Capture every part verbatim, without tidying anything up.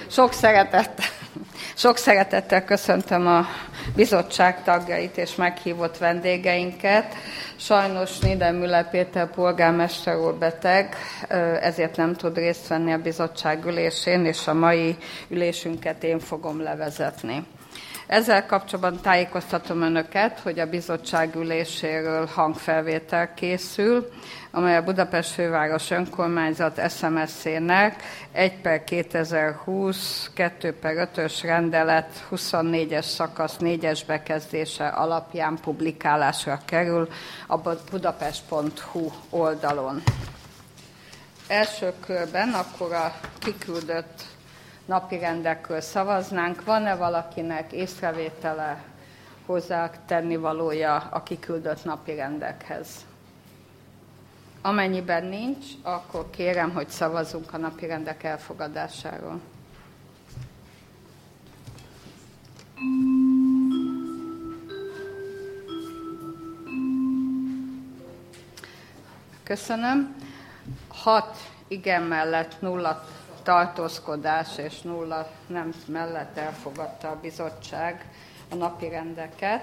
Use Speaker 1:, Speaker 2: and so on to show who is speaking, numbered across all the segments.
Speaker 1: Sok szeretettel, sok szeretettel köszöntöm a bizottság tagjait és meghívott vendégeinket. Sajnos Niedermüller Péter polgármester úr beteg, ezért nem tud részt venni a bizottság ülésén, és a mai ülésünket én fogom levezetni. Ezzel kapcsolatban tájékoztatom Önöket, hogy a bizottság üléséről hangfelvétel készül, amely a Budapest Főváros Önkormányzat es em es-ének egy per kétezer-húsz kettő per ötös rendelet huszonnégyes szakasz négyes bekezdése alapján publikálásra kerül a budapest pont hu oldalon. Első körben akkor a kiküldött napirendekről szavaznánk. Van-e valakinek észrevétele, hozzá tennivalója a kiküldött napirendekhez? Amennyiben nincs, akkor kérem, hogy szavazzunk a napirendek elfogadásáról. Köszönöm. Hat igen mellett, nulla tartózkodás és nulla nem mellett elfogadta a bizottság a napirendeket.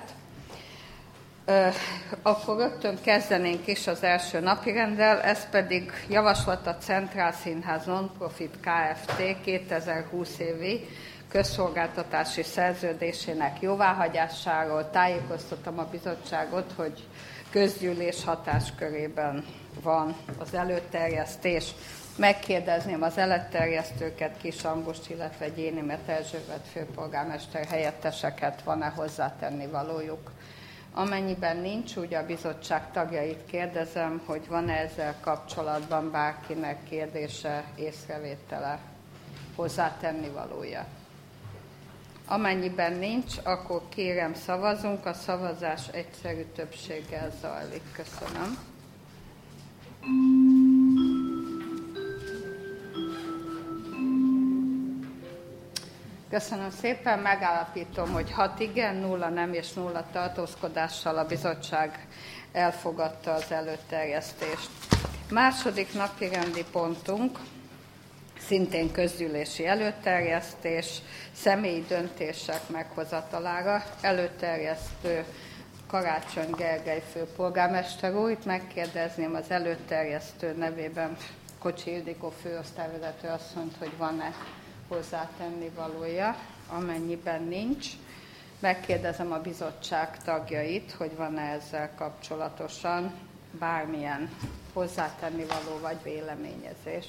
Speaker 1: Akkor rögtön kezdenénk is az első napirenddel, ez pedig javaslat a Centrál Színház Non-Profit Kft. kétezer-húsz évi közszolgáltatási szerződésének jóváhagyásáról. Tájékoztatom a bizottságot, hogy közgyűlés hatáskörében van az előterjesztés. Megkérdezném az előterjesztőket, Kis Ambust, illetve Gyénémet Erzsébet főpolgármester helyetteseket, van-e hozzátenni valójuk. Amennyiben nincs, úgy a bizottság tagjait kérdezem, hogy van-e ezzel kapcsolatban bárkinek kérdése, észrevétele, hozzátenni valója. Amennyiben nincs, akkor kérem szavazunk, a szavazás egyszerű többséggel zajlik. Köszönöm. Köszönöm szépen, megállapítom, hogy hat igen, nulla nem és nulla tartózkodással a bizottság elfogadta az előterjesztést. Második napirendi pontunk, szintén közgyűlési előterjesztés, személyi döntések meghozatalára. Előterjesztő Karácsony Gergely főpolgármester úr. Itt megkérdezném az előterjesztő nevében Kocsi Ildikó főosztályvezető asszonyt, hogy van-e hozzátenni valója. Amennyiben nincs, megkérdezem a bizottság tagjait, hogy van-e ezzel kapcsolatosan bármilyen hozzátenni való vagy véleményezés.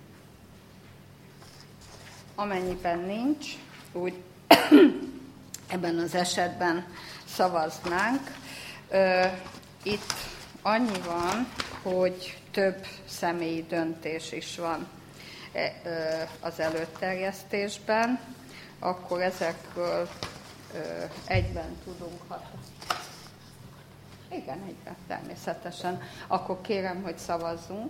Speaker 1: Amennyiben nincs, úgy ebben az esetben szavaznánk. Itt annyi van, hogy több személyi döntés is van az előterjesztésben, akkor ezekről egyben tudunk hatni. Igen, egyben, természetesen. Akkor kérem, hogy szavazzunk.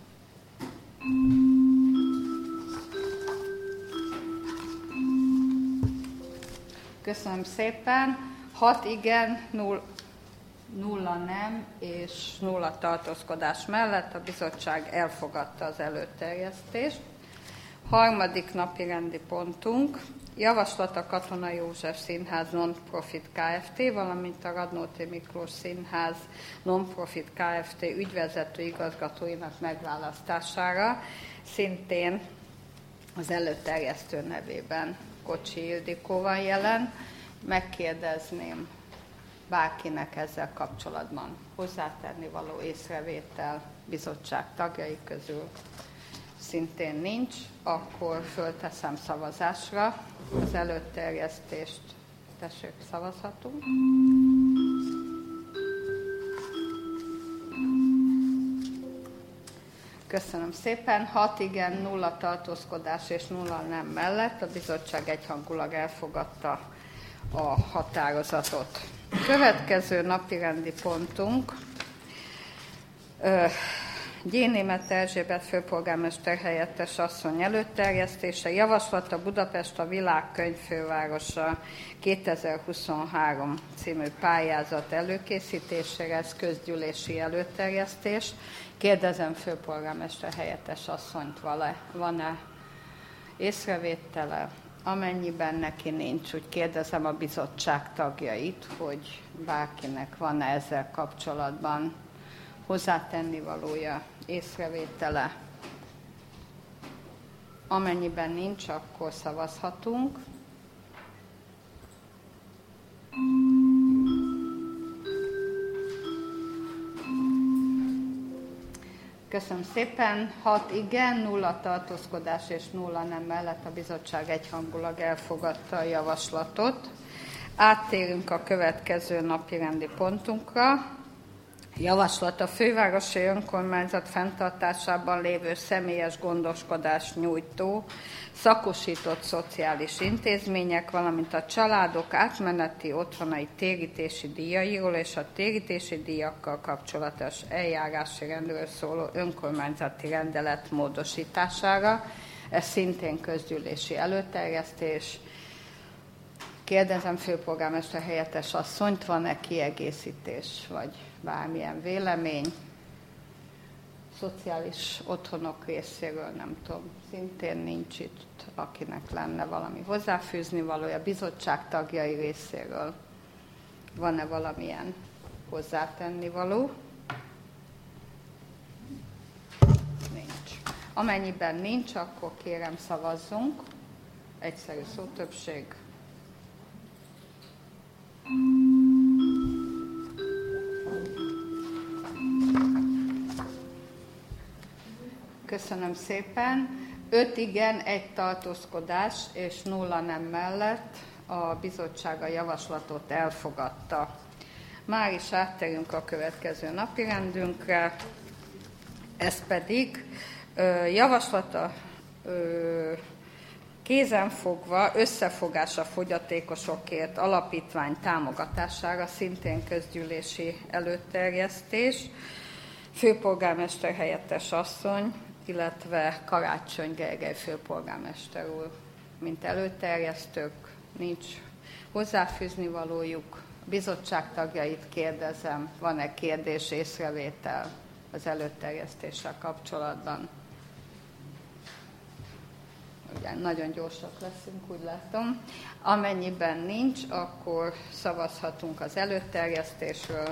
Speaker 1: Köszönöm szépen. Hat igen, null, nulla nem és nulla tartózkodás mellett a bizottság elfogadta az előterjesztést. Harmadik napi rendi pontunk, javaslat a Katona József Színház Non-Profit Kft., valamint a Radnóti Miklós Színház Non-Profit Kft. Ügyvezető igazgatóinak megválasztására, szintén az előterjesztő nevében Kocsi Ildikó van jelen. Megkérdezném bárkinek ezzel kapcsolatban hozzátenni való észrevétel bizottság tagjai közül. Szintén nincs, akkor fölteszem szavazásra az előterjesztést. Tessék, szavazhatunk. Köszönöm szépen. hat igen, nulla tartózkodás és nulla nem mellett a bizottság egyhangulag elfogadta a határozatot. Következő napirendi pontunk Gyénémet Erzsébet főpolgármester helyettes asszony előterjesztése, javaslat a Budapest a világkönyvfővárosa kétezer-huszonhárom című pályázat előkészítésére, ez közgyűlési előterjesztés. Kérdezem főpolgármester helyettes asszonyt, van-e észrevétele, amennyiben neki nincs, úgy kérdezem a bizottság tagjait, hogy bárkinek van-e ezzel kapcsolatban hozzátenni valója, észrevétele. Amennyiben nincs, akkor szavazhatunk. Köszönöm szépen. hat igen, nulla tartózkodás és nulla nem mellett a bizottság egyhangulag elfogadta a javaslatot. Áttérünk a következő napirendi pontunkra. Javaslat a fővárosi önkormányzat fenntartásában lévő személyes gondoskodást nyújtó szakosított szociális intézmények, valamint a családok átmeneti otthonai térítési díjairól és a térítési díjakkal kapcsolatos eljárási rendről szóló önkormányzati rendelet módosítására. Ez szintén közgyűlési előterjesztés. Kérdezem főpolgármester helyettes asszonyt, van-e kiegészítés, vagy bármilyen vélemény? Szociális otthonok részéről nem tudom, szintén nincs itt, akinek lenne valami hozzáfűzni valója. Bizottság tagjai részéről van-e valamilyen hozzátenni való? Nincs. Amennyiben nincs, akkor kérem szavazzunk. Egyszerű szótöbbség. Köszönöm szépen. Öt igen, egy tartózkodás és nulla nem mellett a bizottság a javaslatot elfogadta. Már is átterünk a következő napirendünkre, ez pedig ö, javaslata ö, kézenfogva összefogás a fogyatékosokért alapítvány támogatására, szintén közgyűlési előterjesztés. Főpolgármester helyettes asszony, illetve Karácsony Gergely főpolgármester úr, mint előterjesztők, nincs hozzáfűzni valójuk. A bizottság tagjait kérdezem, van-e kérdés, észrevétel az előterjesztéssel kapcsolatban? Ugye, nagyon gyorsak leszünk, úgy látom. Amennyiben nincs, akkor szavazhatunk az előterjesztésről.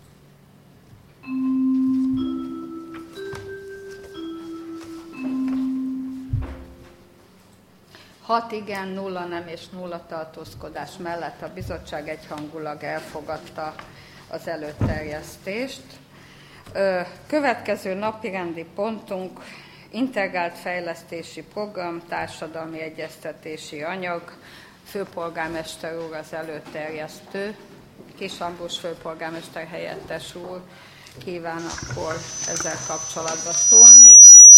Speaker 1: Hat igen, nulla nem és nulla tartózkodás mellett a bizottság egyhangulag elfogadta az előterjesztést. Következő napirendi pontunk integrált fejlesztési program, társadalmi egyeztetési anyag. Főpolgármester úr az előterjesztő. Kis Ambrus főpolgármester helyettes úr kíván akkor ezzel kapcsolatban szólni.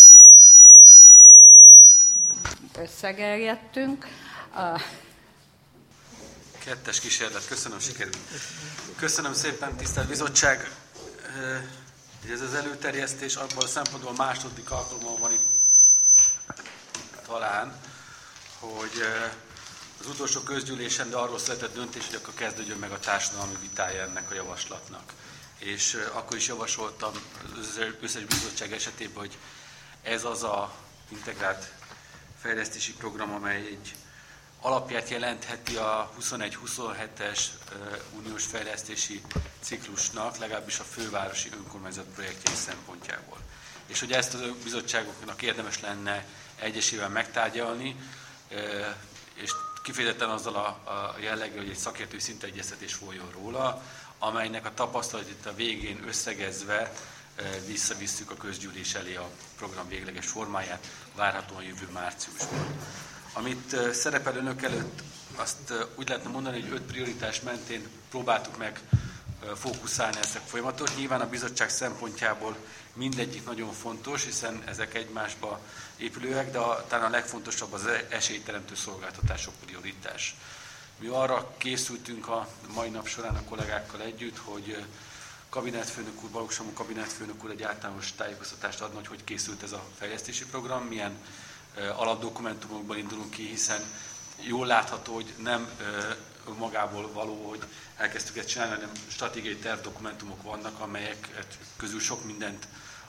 Speaker 1: Összegerjedtünk. A...
Speaker 2: Kettes kísérlet, köszönöm, sikerült. Köszönöm szépen, tisztelt bizottság. Ez az előterjesztés abban a szempontból a második alkalommal van itt talán, hogy az utolsó közgyűlésen, de arról született döntés, hogy akkor kezdődjön meg a társadalmi vitája ennek a javaslatnak. És akkor is javasoltam az összes bizottság esetében, hogy ez az a integrált fejlesztési program, amely egy alapját jelentheti a huszonegy huszonhetes uniós fejlesztési ciklusnak, legalábbis a fővárosi önkormányzat projektjei szempontjából. És hogy ezt a bizottságoknak érdemes lenne egyesével megtárgyalni, és kifejezetten azzal a jelleggel, hogy egy szakértői szintű egyeztetés folyjon róla, amelynek a tapasztalatot a végén összegezve visszavisszük a közgyűlés elé a program végleges formáját, várhatóan jövő márciusban. Amit szerepel önök előtt, azt úgy lehetne mondani, hogy öt prioritás mentén próbáltuk meg fókuszálni ezt a folyamatot. Nyilván a bizottság szempontjából mindegyik nagyon fontos, hiszen ezek egymásba épülőek, de a, talán a legfontosabb az esélyteremtő szolgáltatások prioritás. Mi arra készültünk a mai nap során a kollégákkal együtt, hogy kabinetfőnök úr, Balogh Samu kabinetfőnök úr egy általános tájékoztatást adna, hogy hogy készült ez a fejlesztési program, milyen alapdokumentumokból indulunk ki, hiszen jól látható, hogy nem magából való, hogy elkezdtük ezt csinálni, hanem stratégiai tervdokumentumok vannak, amelyek közül sok mindent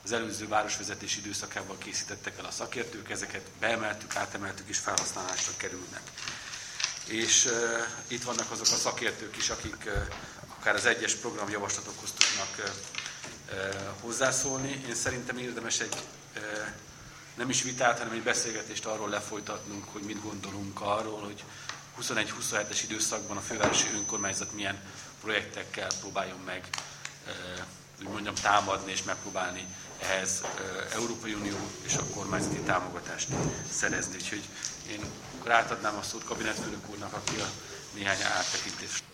Speaker 2: az előző városvezetési időszakában készítettek el a szakértők, ezeket beemeltük, átemeltük és felhasználásra kerülnek. És uh, itt vannak azok a szakértők is, akik uh, akár az egyes programjavaslatokhoz tudnak uh, uh, hozzászólni. Én szerintem érdemes egy uh, nem is vitát, hanem egy beszélgetést arról lefolytatnunk, hogy mit gondolunk arról, hogy huszonegy huszonhetes időszakban a fővárosi önkormányzat milyen projektekkel próbáljon meg, úgy mondjam, támadni és megpróbálni ehhez Európai Unió és a kormányzati támogatást szerezni. Úgyhogy én rátadnám a szót kabinetfőnök úrnak, aki a néhány áttekintést.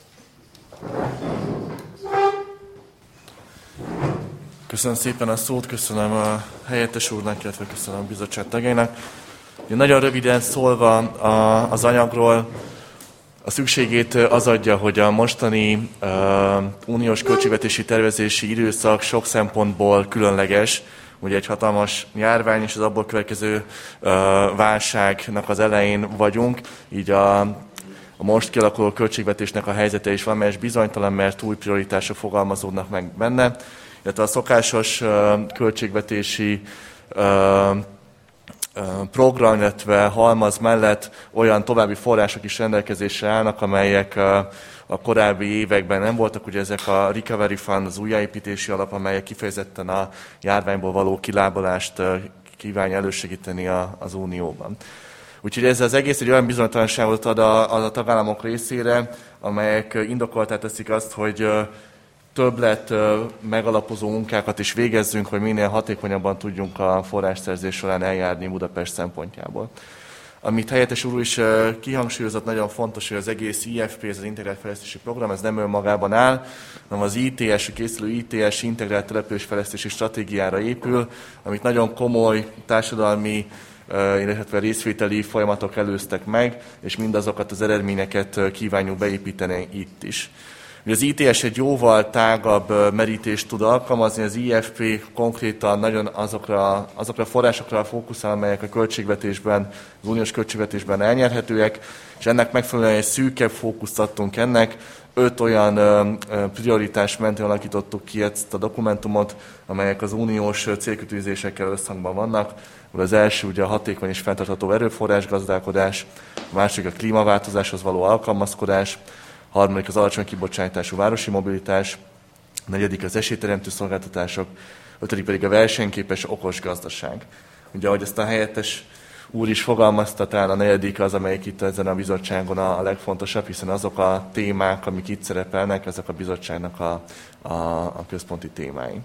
Speaker 3: Köszönöm szépen a szót, köszönöm a helyettes úrnak, illetve köszönöm a bizottság tagjainak. Nagyon röviden szólva az anyagról, a szükségét az adja, hogy a mostani uh, uniós költségvetési tervezési időszak sok szempontból különleges. Ugye egy hatalmas járvány és az abból következő uh, válságnak az elején vagyunk, így a, a most kialakuló költségvetésnek a helyzete is valamelyes bizonytalan, mert új prioritások fogalmazódnak meg benne, illetve a szokásos uh, költségvetési uh, program, illetve halmaz mellett olyan további források is rendelkezésre állnak, amelyek a korábbi években nem voltak. Ugye ezek a Recovery Fund, az újjáépítési alap, amelyek kifejezetten a járványból való kilábalást kívánja elősegíteni az Unióban. Úgyhogy ez az egész egy olyan bizonytalanságot ad a, a tagállamok részére, amelyek indokoltá teszik azt, hogy többlet megalapozó munkákat is végezzünk, hogy minél hatékonyabban tudjunk a forrásszerzés során eljárni Budapest szempontjából. Amit helyettes úr is kihangsúlyozott, nagyon fontos, hogy az egész I F P, ez az Integrált Fejlesztési Program, ez nem önmagában áll, hanem az I T S, a készülő I T S Integrált Településfejlesztési Stratégiára épül, amit nagyon komoly társadalmi, illetve részvételi folyamatok előztek meg, és mindazokat az eredményeket kívánjuk beépíteni itt is. Az I T S egy jóval tágabb merítést tud alkalmazni, az I F P konkrétan nagyon azokra, azokra a forrásokra fókuszál, amelyek a költségvetésben, az uniós költségvetésben elnyerhetőek, és ennek megfelelően egy szűkebb fókuszt adtunk ennek. Öt olyan prioritás mentén alakítottuk ki ezt a dokumentumot, amelyek az uniós célkitűzésekkel összhangban vannak. Az első ugye a hatékony és fenntartható erőforrásgazdálkodás, a második a klímaváltozáshoz való alkalmazkodás, a harmadik az alacsony kibocsátású városi mobilitás, a negyedik az esélyteremtő szolgáltatások, a ötödik pedig a versenyképes okos gazdaság. Ugye, ahogy ezt a helyettes úr is fogalmazta, talán a negyedik az, amelyik itt ezen a bizottságon a legfontosabb, hiszen azok a témák, amik itt szerepelnek, ezek a bizottságnak a, a, a központi témái.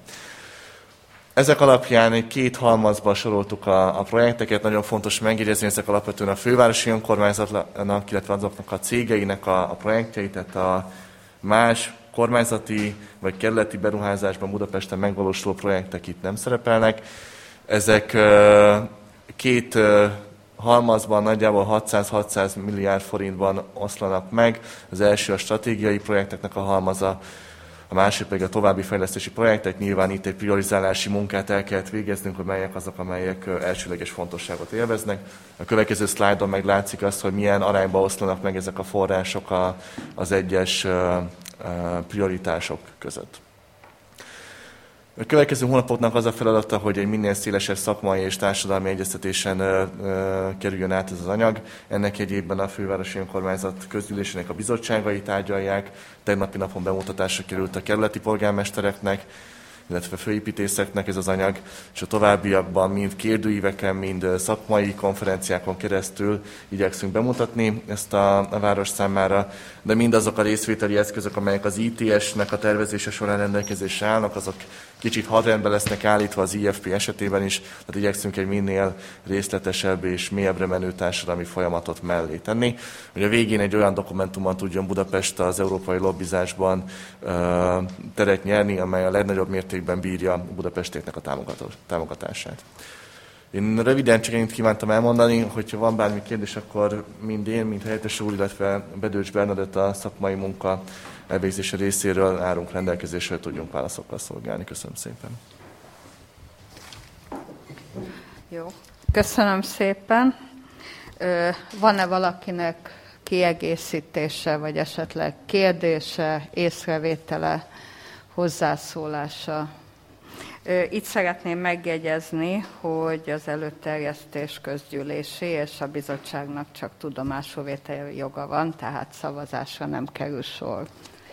Speaker 3: Ezek alapján egy két halmazba soroltuk a, a projekteket. Nagyon fontos megjegyezni, ezek alapvetően a fővárosi önkormányzatnak, illetve azoknak a cégeinek a, a projektjei, tehát a más kormányzati vagy kerületi beruházásban Budapesten megvalósuló projektek itt nem szerepelnek. Ezek két halmazban nagyjából hatszáz-hatszáz milliárd forintban oszlanak meg. Az első a stratégiai projekteknek a halmaza, a másik pedig a további fejlesztési projektek. Nyilván itt egy priorizálási munkát el kellett végeznünk, hogy melyek azok, amelyek elsőleges fontosságot élveznek. A következő szlájdon meg látszik azt, hogy milyen arányban oszlanak meg ezek a források az egyes prioritások között. A következő hónapoknak az a feladata, hogy egy minél szélesebb szakmai és társadalmi egyeztetésen ö, ö, kerüljön át ez az anyag. Ennek egyébben a fővárosi önkormányzat közgyűlésének a bizottságai tárgyalják. Tegnapi napon bemutatásra került a kerületi polgármestereknek, illetve főépítészeknek ez az anyag, és a továbbiakban mind kérdőíveken, mind szakmai konferenciákon keresztül igyekszünk bemutatni ezt a, a város számára, de mindazok a részvételi eszközök, amelyek az I T S-nek a tervezése során rendelkezésre állnak, azok kicsit hadrendben lesznek állítva az I F P esetében is, tehát igyekszünk egy minél részletesebb és mélyebbre menő társadalmi folyamatot mellé tenni. Ugye a végén egy olyan dokumentumban tudjon Budapest az európai lobbizásban uh, teret nyerni, amely a legnagyobb mértékben bírja Budapestieknek a támogatását. Én röviden csak ennyit kívántam elmondani, hogyha van bármi kérdés, akkor mind én, mind helyettes úr, illetve Bedőcs Bernadett a szakmai munka elvégzése részéről állunk rendelkezésre, hogy tudjunk válaszokkal szolgálni. Köszönöm szépen.
Speaker 1: Jó, köszönöm szépen. Van-e valakinek kiegészítése, vagy esetleg kérdése, észrevétele, hozzászólása? Itt szeretném megjegyezni, hogy az előterjesztés közgyűlési és a bizottságnak csak tudomásul vételi joga van, tehát szavazásra nem kerül sor.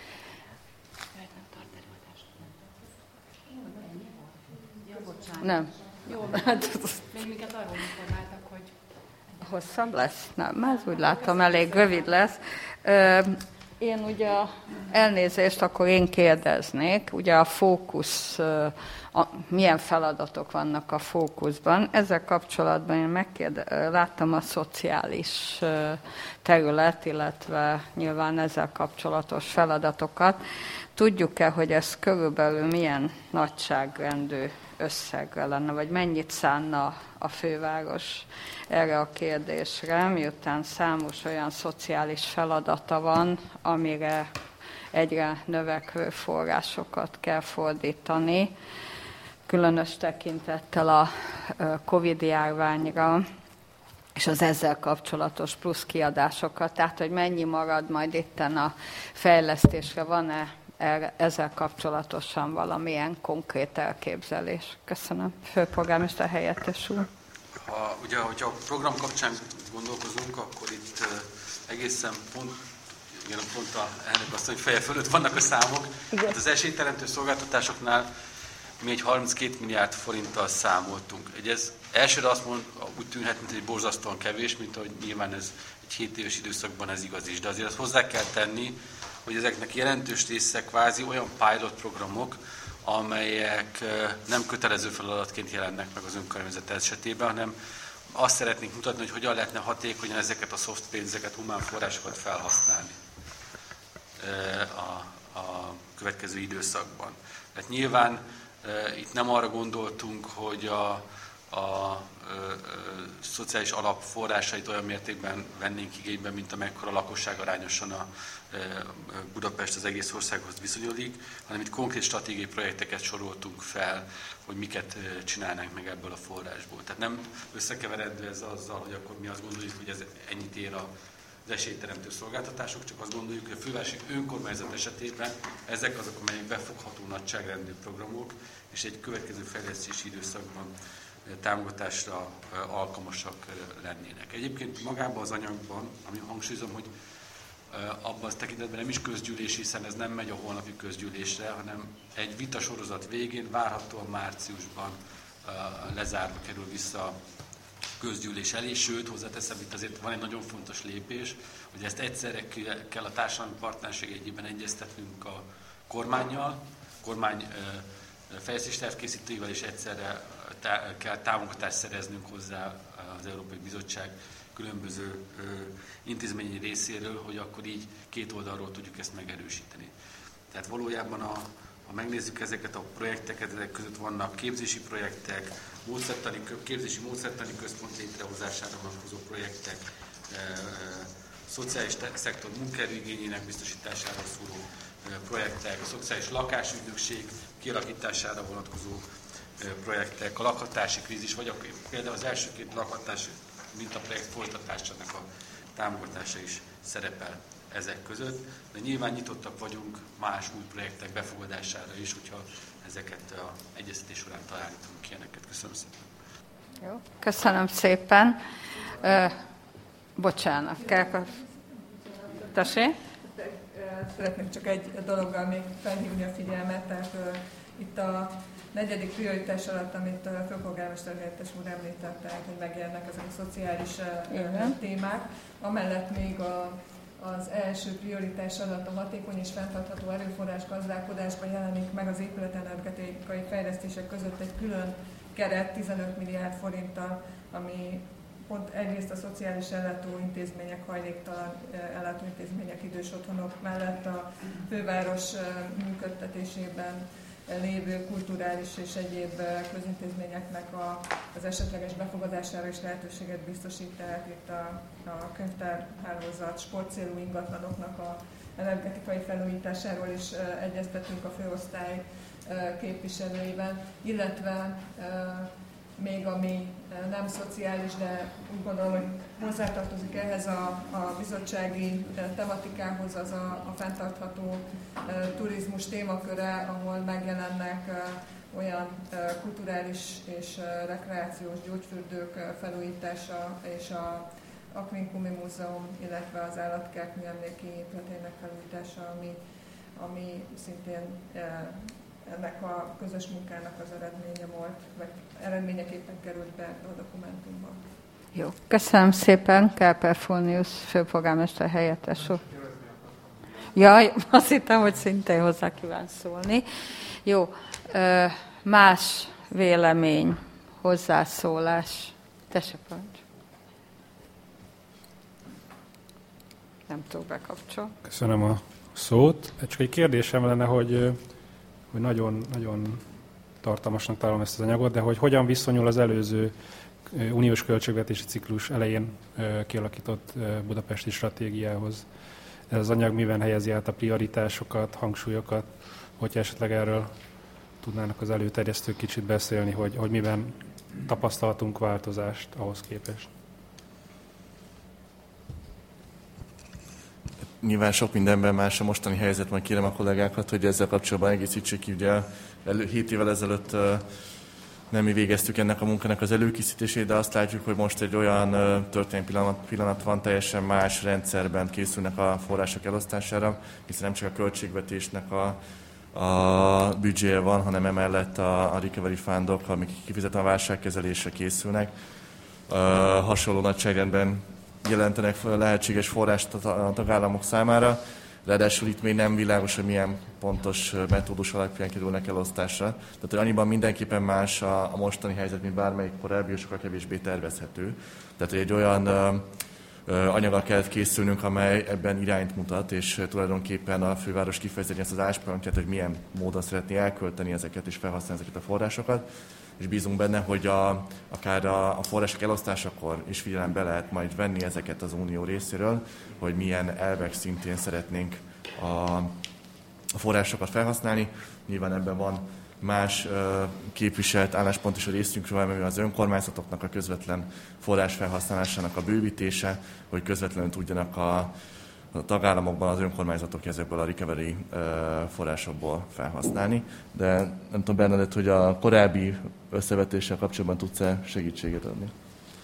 Speaker 1: Nem.
Speaker 4: Jó, még minket arról informáltak, hogy...
Speaker 1: Hosszabb lesz? Nem, ez úgy látom, elég rövid lesz. Én ugye elnézést, akkor én kérdeznék, ugye a fókusz, a, milyen feladatok vannak a fókuszban. Ezzel kapcsolatban én megkérde, láttam a szociális terület, illetve nyilván ezzel kapcsolatos feladatokat. Tudjuk-e, hogy ez körülbelül milyen nagyságrendű összegre lenne, vagy mennyit szánna a főváros erre a kérdésre, miután számos olyan szociális feladata van, amire egyre növekvő forrásokat kell fordítani, különös tekintettel a Covid-járványra, és az ezzel kapcsolatos plusz kiadásokat. Tehát, hogy mennyi marad majd itten a fejlesztésre, van-e ezzel kapcsolatosan valamilyen konkrét elképzelés? Köszönöm. Főpolgármester helyettes úr.
Speaker 2: Ha, ugye, hogyha a program kapcsán gondolkozunk, akkor itt uh, egészen pont, igen, pont a elnök azt, hogy feje fölött vannak a számok. Hát az esélyteremtő szolgáltatásoknál mi egy harminckét milliárd forinttal számoltunk. Egy ez elsőre azt mond, úgy tűnhet, mint egy borzasztóan kevés, mint ahogy nyilván ez egy hét éves időszakban ez igaz is. De azért azt hozzá kell tenni, hogy ezeknek jelentős része kvázi olyan pilot programok, amelyek nem kötelező feladatként jelennek meg az önkormányzat esetében, hanem azt szeretnénk mutatni, hogy hogyan lehetne hatékonyan ezeket a soft pénzeket, humán forrásokat felhasználni a, a következő időszakban. Tehát nyilván itt nem arra gondoltunk, hogy a, a, a, a szociális alap forrásait olyan mértékben vennénk igénybe, mint amekkora lakosság arányosan a Budapest az egész országhoz viszonyulik, hanem itt konkrét stratégiai projekteket soroltunk fel, hogy miket csinálnánk meg ebből a forrásból. Tehát nem összekeveredő ez azzal, hogy akkor mi azt gondoljuk, hogy ez ennyit ér az esélyteremtő szolgáltatások, csak azt gondoljuk, hogy a fővárosi önkormányzat esetében ezek azok, amelyek befogható nagyságrendű programok, és egy következő fejlesztési időszakban támogatásra alkalmasak lennének. Egyébként magában az anyagban, ami hangsúlyozom, hogy abban az tekintetben nem is közgyűlés, hiszen ez nem megy a holnapi közgyűlésre, hanem egy vitasorozat végén, várhatóan márciusban lezárva kerül vissza a közgyűlés elé, sőt, hozzáteszem, itt azért van egy nagyon fontos lépés, hogy ezt egyszerre kell a társadalmi partnerség egyében egyeztetnünk a kormánnyal, kormány fejlesztés tervkészítőivel, és egyszerre tá- kell támogatást szereznünk hozzá az Európai Bizottság különböző ö, intézményi részéről, hogy akkor így két oldalról tudjuk ezt megerősíteni. Tehát valójában, a, ha megnézzük ezeket a projekteket, ezek között vannak képzési projektek, módszertani, képzési módszertani központ létrehozására vonatkozó projektek, ö, ö, szociális szektor munkaerőigényének biztosítására szóló ö, projektek, a szociális lakásügynökség kialakítására vonatkozó ö, projektek, a lakhatási krízis, vagy a, például az első két lakhatási mintaprojekt folytatásának a támogatása is szerepel ezek között, de nyilván nyitottak vagyunk más új projektek befogadására is, hogyha ezeket az egyeztetés során találítunk ilyeneket. Köszönöm szépen.
Speaker 1: Jó, köszönöm szépen. Ö, bocsánat, kell... Tessék?
Speaker 5: Szeretnék csak egy dologgal még felhívni a figyelmet, tehát uh, itt a negyedik prioritás alatt, amit a főpolgármester helyettes úr említette, hogy megjelennek ezek a szociális uh, témák, amellett még a, az első prioritás alatt a hatékony és fenntartható erőforrás gazdálkodásban jelenik meg az épületenergetikai fejlesztések között egy külön keret tizenöt milliárd forinttal, ami pont egyrészt a szociális ellátóintézmények, hajléktalan ellátóintézmények, idős otthonok mellett a főváros működtetésében lévő kulturális és egyéb közintézményeknek a, az esetleges befogadására is lehetőséget biztosít, tehát itt a, a könyvtárhálózat, sportcélú ingatlanoknak a energetikai felújításáról is egyeztetünk a főosztály képviselőivel, illetve még ami nem szociális, de úgy gondolom, hogy hozzátartozik ehhez a, a bizottsági tematikához, az a, a fenntartható turizmus témaköre, ahol megjelennek olyan kulturális és rekreációs gyógyfürdők felújítása és a Aquincumi Múzeum, illetve az Állatkert műemléki épületének felújítása, ami, ami szintén ennek a közös munkának az eredménye volt, vagy eredményeképpen került be a dokumentumba.
Speaker 1: Jó, köszönöm szépen, Kálper Fóniusz, főpolgármester helyettes úr. Jaj, azt hittem, hogy szintén hozzá kíván szólni. Jó, más vélemény, hozzászólás. Tessék, parancs. Nem tudok bekapcsolni.
Speaker 6: Köszönöm a szót. Csak egy kérdésem lenne, hogy, hogy nagyon, nagyon tartalmasnak találom ezt az anyagot, de hogy hogyan viszonyul az előző uniós költségvetési ciklus elején kialakított budapesti stratégiához. Ez az anyag miben helyezi át a prioritásokat, hangsúlyokat, hogyha esetleg erről tudnának az előterjesztők kicsit beszélni, hogy, hogy miben tapasztaltunk változást ahhoz képest.
Speaker 3: Nyilván sok mindenben más a mostani helyzet, majd kérem a kollégákat, hogy ezzel kapcsolatban egészítsék ki. Ugye elő, hét évvel ezelőtt nem mi végeztük ennek a munkának az előkészítését, de azt látjuk, hogy most egy olyan történelmi pillanat, pillanat van, teljesen más rendszerben készülnek a források elosztására, hiszen nem csak a költségvetésnek a, a büdzséje van, hanem emellett a, a recovery fundok, amik kifejezetten a válságkezelésre készülnek. Uh, hasonló nagyságrendben jelentenek lehetséges forrást a tagállamok számára, ráadásul itt még nem világos, hogy milyen pontos metódus alapján kerülnek elosztásra. Tehát, hogy annyiban mindenképpen más a, a mostani helyzet, mint bármelyik korábbi, és sokkal kevésbé tervezhető. Tehát, hogy egy olyan ö, ö, anyaggal kellett készülnünk, amely ebben irányt mutat, és tulajdonképpen a főváros kifejezeni ezt az álláspontját, hogy milyen módon szeretné elkölteni ezeket és felhasználni ezeket a forrásokat. És bízunk benne, hogy a, akár a, a források elosztásakor is figyelembe lehet majd venni ezeket az unió részéről, hogy milyen elvek szintén szeretnénk a, a forrásokat felhasználni. Nyilván ebben van más ö, képviselt álláspont is a részünkről, ami az önkormányzatoknak a közvetlen forrás felhasználásának a bővítése, hogy közvetlenül tudjanak a a tagállamokban az önkormányzatok ezekből a recovery forrásokból felhasználni. De nem tudom, Bernadett, hogy a korábbi összevetéssel kapcsolatban tudsz-e segítséget adni?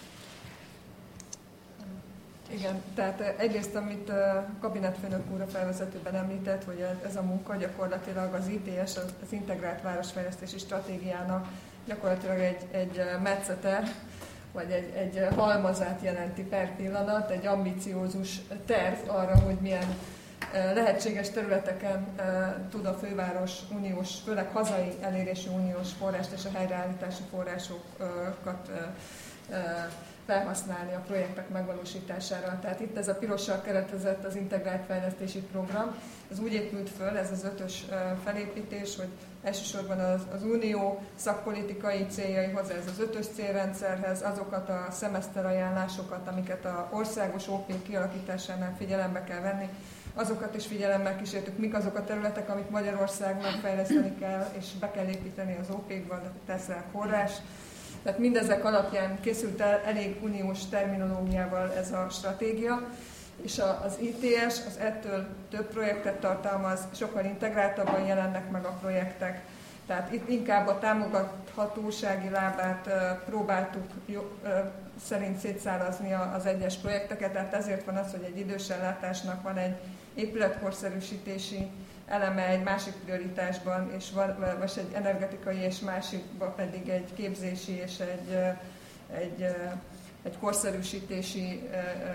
Speaker 5: Igen, tehát egyrészt, amit a kabinetfőnök úr a felvezetőben említett, hogy ez a munka gyakorlatilag az i té es, az Integrált Városfejlesztési Stratégiának gyakorlatilag egy, egy metszete, vagy egy, egy halmazát jelenti per pillanat, egy ambiciózus terv arra, hogy milyen lehetséges területeken tud a főváros uniós, főleg hazai elérésű uniós forrást és a helyreállítási forrásokat felhasználni a projektek megvalósítására. Tehát itt ez a pirossal keretezett az Integrált Fejlesztési Program. Ez úgy épült föl, ez az ötös felépítés, hogy elsősorban az, az unió szakpolitikai céljaihoz, ez az ötös célrendszerhez, azokat a szemeszter ajánlásokat, amiket az országos ó pé kialakításánál figyelembe kell venni, azokat is figyelemmel kísértük, mik azok a területek, amit Magyarországnak fejleszteni kell, és be kell építeni az ó pékban, tesz rá forrás. Tehát mindezek alapján készült el elég uniós terminológiával ez a stratégia, és az i té es az ettől több projektet tartalmaz, sokkal integráltabban jelennek meg a projektek. Tehát itt inkább a támogathatósági lábát próbáltuk szerint szétszálazni az egyes projekteket, tehát ezért van az, hogy egy idős ellátásnak van egy épületkorszerűsítési eleme egy másik prioritásban, és van, vagy egy energetikai, és másikban pedig egy képzési és egy, egy, egy korszerűsítési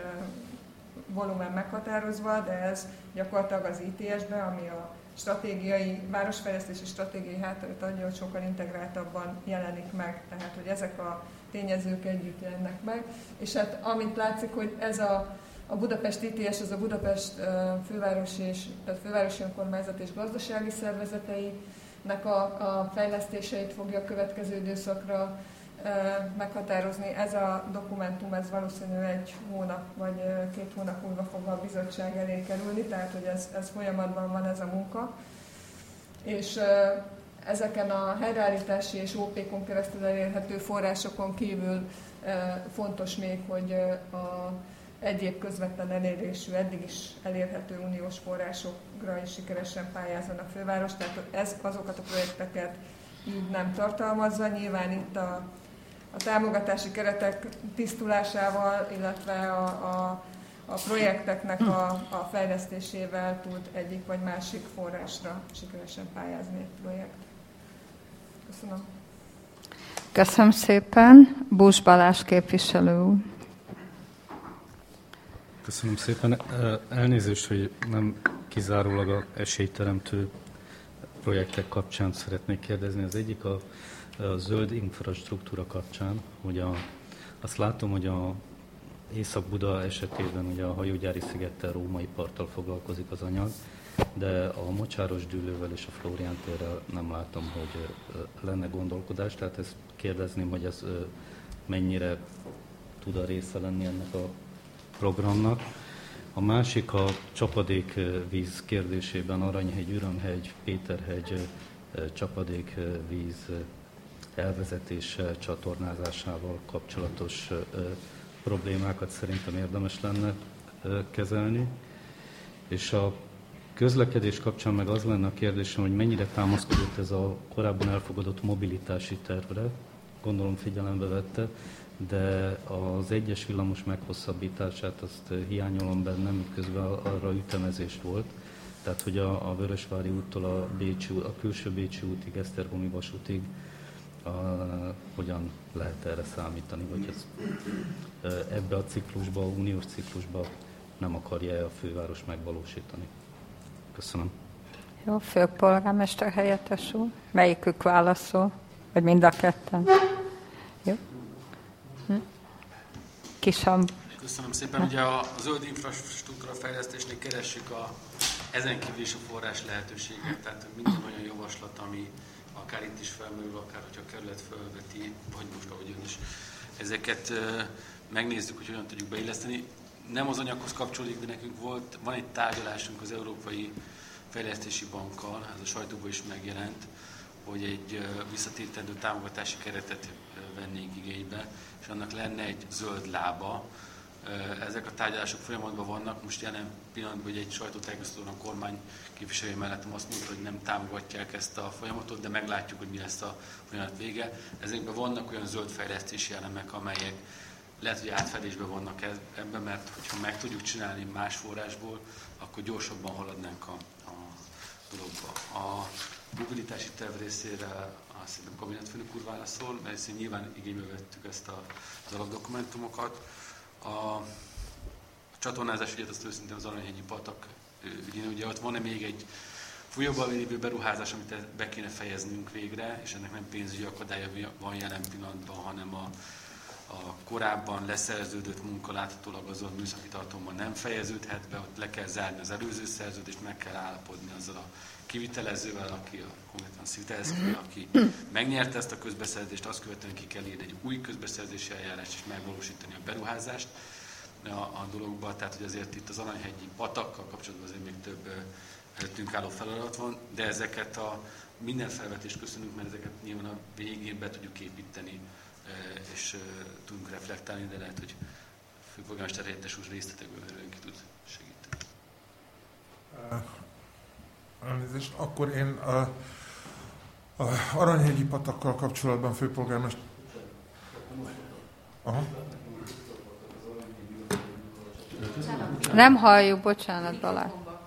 Speaker 5: volumen meghatározva, de ez gyakorlatilag az i té es-ben, ami a stratégiai, városfejlesztési stratégiai hátteret adja, hogy sokkal integráltabban jelenik meg, tehát hogy ezek a tényezők együtt jelennek meg. És hát amit látszik, hogy ez a A Budapest i té es, az a Budapest fővárosi, és, tehát fővárosi önkormányzat és gazdasági szervezeteinek a, a fejlesztéseit fogja a következő időszakra e, meghatározni. Ez a dokumentum, ez valószínűleg egy hónap vagy két hónap múlva fog a bizottság elé kerülni, tehát hogy ez, ez folyamatban van ez a munka. És e, ezeken a helyreállítási és ó pékon keresztül elérhető forrásokon kívül e, fontos még, hogy a egyéb közvetlen elérésű, eddig is elérhető uniós forrásokra is sikeresen pályázzon a főváros, tehát ez, azokat a projekteket így nem tartalmazza. Nyilván itt a, a támogatási keretek tisztulásával, illetve a, a, a projekteknek a, a fejlesztésével tud egyik vagy másik forrásra sikeresen pályázni egy projekt. Köszönöm.
Speaker 1: Köszönöm szépen. Bús Balázs képviselő úr.
Speaker 7: Köszönöm szépen. Elnézést, hogy nem kizárólag a esélyteremtő projektek kapcsán szeretnék kérdezni. Az egyik a, a zöld infrastruktúra kapcsán, hogy a, azt látom, hogy a Észak-Buda esetében ugye a hajógyári szigettel, Római parttal foglalkozik az anyag, de a Mocsáros dűlővel és a Flórián térrel nem látom, hogy lenne gondolkodás. Tehát ezt kérdezném, hogy ez mennyire tud a része lenni ennek a programnak. A másik a csapadékvíz kérdésében Aranyhegy, Ürömhegy, Péterhegy csapadékvíz elvezetése, csatornázásával kapcsolatos problémákat szerintem érdemes lenne kezelni. És a közlekedés kapcsán meg az lenne a kérdésem, hogy mennyire támaszkodott ez a korábban elfogadott mobilitási tervre, gondolom figyelembe vette, de az egyes villamos meghosszabbítását azt hiányolom benne, miközben arra ütemezés volt. Tehát, hogy a, a Vörösvári úttól a, Bécsi, a külső Bécsi útig, Esztergomi vasútig a, hogyan lehet erre számítani, vagy ez ebbe a ciklusba, a uniós ciklusba nem akarja a főváros megvalósítani. Köszönöm.
Speaker 1: Jó, főpolgármester helyettes úr. Melyikük válaszol? Vagy mind a ketten? Jó. Hm? Kisam.
Speaker 2: Köszönöm szépen. Ugye a zöld infrastruktúra fejlesztésnél keressük a, ezen kívül is a forrás lehetőséget. Tehát minden olyan javaslat, ami akár itt is felmerül, akár hogyha a kerület felveti, vagy most ahogy ön is. Ezeket megnézzük, hogy hogyan tudjuk beilleszteni. Nem az anyaghoz kapcsolódik, de nekünk volt, van egy tárgyalásunk az Európai Fejlesztési Bankkal, ez a sajtóban is megjelent, hogy egy visszatérítendő támogatási keretet vennénk igénybe, és annak lenne egy zöld lába. Ezek a tárgyalások folyamatban vannak, most jelen pillanatban, hogy egy sajtótájékoztatón a kormány képviselője mellettem azt mondta, hogy nem támogatják ezt a folyamatot, de meglátjuk, hogy mi lesz a folyamat vége. Ezekben vannak olyan zöld fejlesztési elemek, amelyek lehet, hogy átfedésben vannak ebben, mert hogyha meg tudjuk csinálni más forrásból, akkor gyorsabban haladnánk a, a dologba. A mobilitási terv részére azt hiszem kabinetfőnök úr válaszol, mert hiszen nyilván igénybe vettük ezt a, az alapdokumentumokat. A, a csatornázás ügyet azt őszintén az Aranyhegyi patak ügyén, ugye ott van-e még egy folyóban lévő beruházás, amit be kéne fejeznünk végre, és ennek nem pénzügyi akadálya van jelen pillanatban, hanem a a korábban leszerződött munka láthatólag azon műszaki tartalommal nem fejeződhet be, ott le kell zárni az előző szerződést, meg kell állapodni azzal a kivitelezővel, aki a konkrétan szivitelező, aki megnyerte ezt a közbeszerzést, azt követően ki kell írni egy új közbeszerzési eljárást és megvalósítani a beruházást a, a dologba, tehát hogy azért itt az Aranyhegyi patakkal kapcsolatban azért még több előttünk álló feladat van, de ezeket a minden felvetést köszönünk, mert ezeket nyilván a végén be tudjuk építeni, és tudunk reflektálni, de lehet, hogy főpolgármester helyettes úr részletekből ki tud segíteni.
Speaker 8: Elnézést, akkor én a, a Aranyhegyi patakkal kapcsolatban főpolgármester... Aha.
Speaker 1: Nem halljuk, bocsánat, Balázs.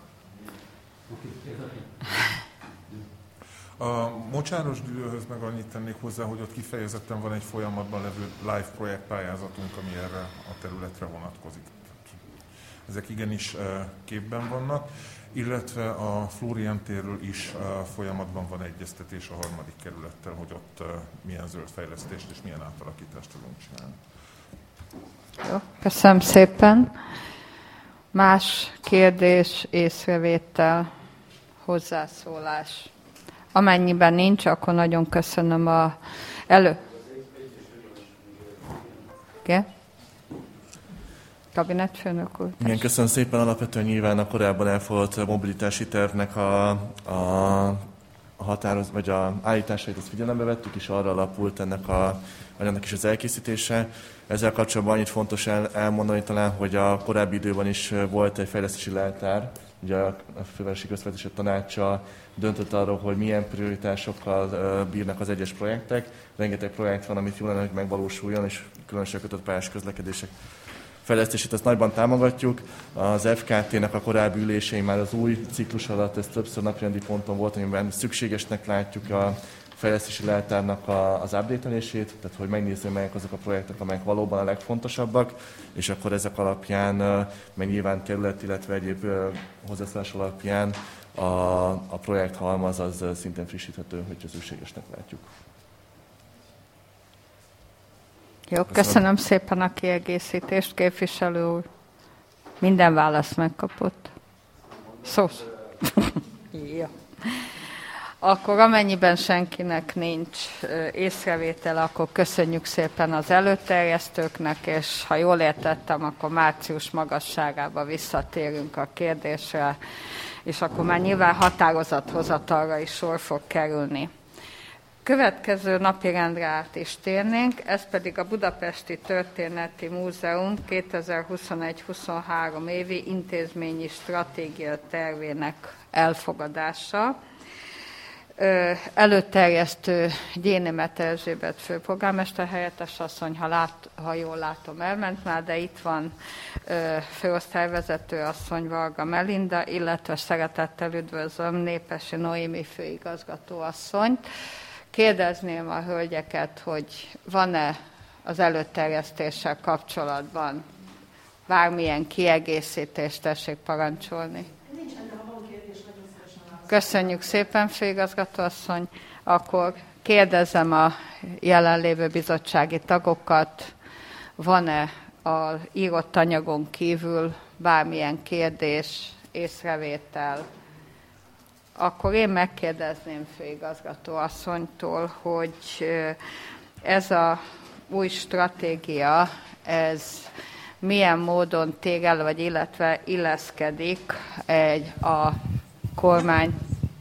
Speaker 8: A Mocsáros dűlőhöz meg annyit tennék hozzá, hogy ott kifejezetten van egy folyamatban levő live projektpályázatunk, ami erre a területre vonatkozik. Ezek igenis képben vannak, illetve a Flórián térről is folyamatban van egyeztetés a harmadik kerülettel, hogy ott milyen zöld fejlesztést és milyen átalakítást tudunk csinálni.
Speaker 1: Jó, köszönöm szépen. Más kérdés, észrevétel, hozzászólás. Amennyiben nincs, akkor nagyon köszönöm a elő. Igen? Kabinetfőnök úr.
Speaker 3: Igen, köszönöm szépen. Alapvetően nyilván a korábban elfogadott mobilitási tervnek a, a a határoz, vagy a állításait azt figyelembe vettük, és arra alapult ennek a anyagnak is az elkészítése. Ezzel kapcsolatban annyit fontos el, elmondani talán, hogy a korábbi időben is volt egy fejlesztési leltár, ugye a Fővárosi Közvetési Tanácsa döntött arról, hogy milyen prioritásokkal bírnak az egyes projektek. Rengeteg projekt van, amit jó lenne, hogy megvalósuljon, és különösen kötött pályás közlekedések fejlesztését azt nagyban támogatjuk. Az ef ká té-nek a korábbi ülései már az új ciklus alatt, ez többször napirendi ponton volt, amiben szükségesnek látjuk a fejlesztési leltárnak a, az update-elését, tehát hogy megnézzük, melyek azok a projektek, amelyek valóban a legfontosabbak, és akkor ezek alapján, meg nyilván kerület, illetve egyéb hozzászólás alapján a, a projekt halmaz az szintén frissíthető, hogyha szükségesnek látjuk.
Speaker 1: Jó, köszönöm, köszönöm szépen a kiegészítést, képviselő úr. Minden választ megkapott. Szó. Jó. Akkor amennyiben senkinek nincs észrevétel, akkor köszönjük szépen az előterjesztőknek, és ha jól értettem, akkor március magasságába visszatérünk a kérdésre, és akkor már nyilván határozathozatalra is sor fog kerülni. Következő napirendre át is térnénk, ez pedig a Budapesti Történeti Múzeum kétezer-huszonegy-huszonhárom évi intézményi stratégia tervének elfogadása. Előterjesztő Gyénémet Erzsébet főpolgármester helyettes asszony, ha, lát, ha jól látom, elment már, de itt van főosztályvezető asszony Varga Melinda, illetve szeretettel üdvözlöm Népesi Noémi főigazgató asszonyt. Kérdezném a hölgyeket, hogy van-e az előterjesztéssel kapcsolatban bármilyen kiegészítést, tessék parancsolni. Köszönjük szépen, főigazgató asszony. Akkor kérdezem a jelenlévő bizottsági tagokat, van-e az írott anyagon kívül bármilyen kérdés, észrevétel. Akkor én megkérdezném főigazgató asszonytól, hogy ez a új stratégia, ez milyen módon tér el, vagy illetve illeszkedik egy a kormány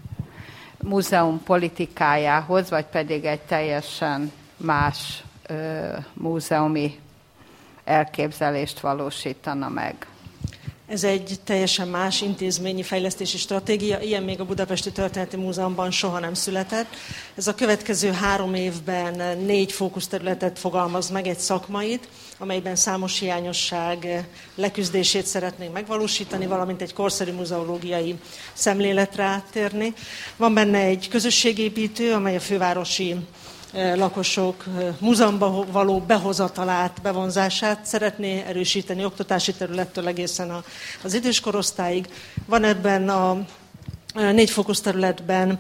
Speaker 1: múzeum politikájához, vagy pedig egy teljesen más ö, múzeumi elképzelést valósítana meg.
Speaker 9: Ez egy teljesen más intézményi fejlesztési stratégia, ilyen még a Budapesti Történeti Múzeumban soha nem született. Ez a következő három évben négy fókuszterületet fogalmaz meg, egy szakmait, amelyben számos hiányosság leküzdését szeretnénk megvalósítani, valamint egy korszerű muzeológiai szemléletre áttérni. Van benne egy közösségépítő, amely a fővárosi lakosok múzeumba való behozatalát, bevonzását szeretné erősíteni oktatási területtől egészen az időskorosztályig. Van ebben a négy fókuszterületben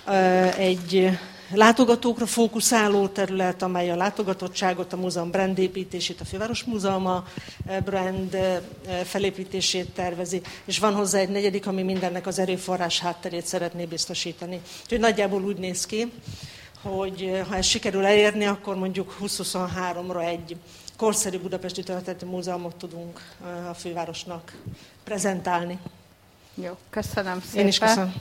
Speaker 9: egy látogatókra fókuszáló terület, amely a látogatottságot, a múzeum brandépítését, a Főváros Múzeuma brand felépítését tervezi, és van hozzá egy negyedik, ami mindennek az erőforrás hátterét szeretné biztosítani. Úgyhogy nagyjából úgy néz ki, hogy ha ezt sikerül elérni, akkor mondjuk húsz-huszonháromra egy korszerű Budapesti Történeti Múzeumot tudunk a fővárosnak prezentálni.
Speaker 1: Jó, köszönöm szépen.
Speaker 9: Én is köszönöm.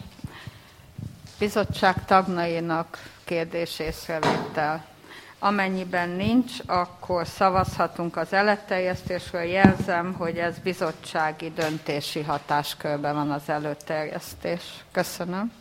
Speaker 1: Bizottság tagjainak kérdés észrevétel. Amennyiben nincs, akkor szavazhatunk az előterjesztésről. Jelzem, hogy ez bizottsági döntési hatáskörben van az előterjesztés. Köszönöm.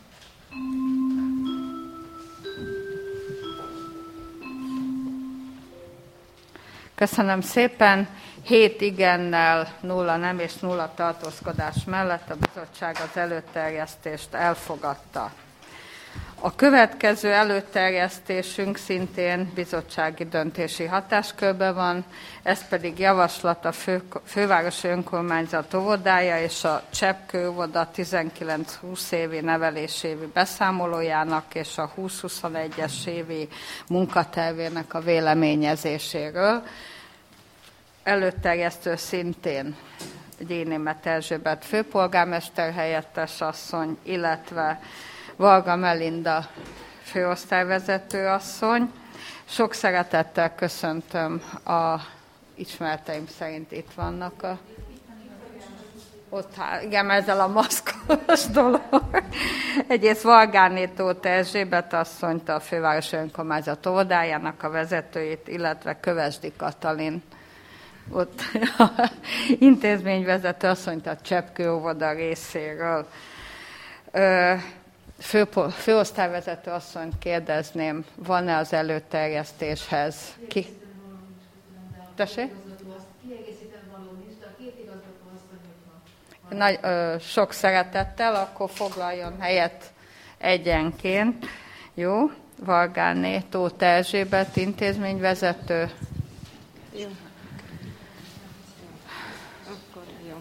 Speaker 1: Köszönöm szépen. Hét igennel, nulla nem és nulla tartózkodás mellett a bizottság az előterjesztést elfogadta. A következő előterjesztésünk szintén bizottsági döntési hatáskörben van, ez pedig javaslat a fő, Fővárosi Önkormányzat óvodája és a Cseppkő óvoda tizenkilenc-húsz évi nevelésévi beszámolójának és a húsz-huszonegyes évi munkatervének a véleményezéséről. Előterjesztő szintén Gyénémet Erzsébet főpolgármester helyettes asszony, illetve Varga Melinda főosztályvezető asszony. Sok szeretettel köszöntöm a ismereteim szerint itt vannak a... Ott, igen, ezzel a maszkot. fontos dolog. Egyrészt Vargánné Tóth Erzsébet asszonyt, a fővárosi önkormányzat óvodájának a vezetőjét, illetve Kövesdi Katalin ott a intézményvezető asszonyt a Cseppkő óvoda részéről. Fő, főosztályvezető asszonyt kérdezném, van-e az előterjesztéshez? Ki? Tessék? Nagy, ö, sok szeretettel, akkor foglaljon helyet egyenként. Jó, Vargánné Tóth Erzsébet intézményvezető.
Speaker 9: Jó. Akkor jó.